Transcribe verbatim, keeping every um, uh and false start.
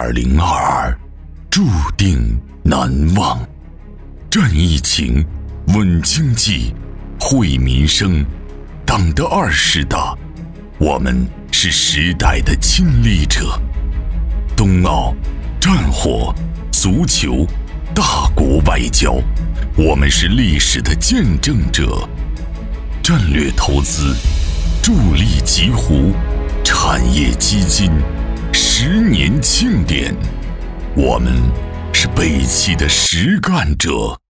二零二二注定难忘。战疫情，稳经济，惠民生，党的二十大，我们是时代的亲历者。冬奥、战火、足球、大国外交，我们是历史的见证者。战略投资，助力极湖产业基金十年庆典，我们是北汽的实干者。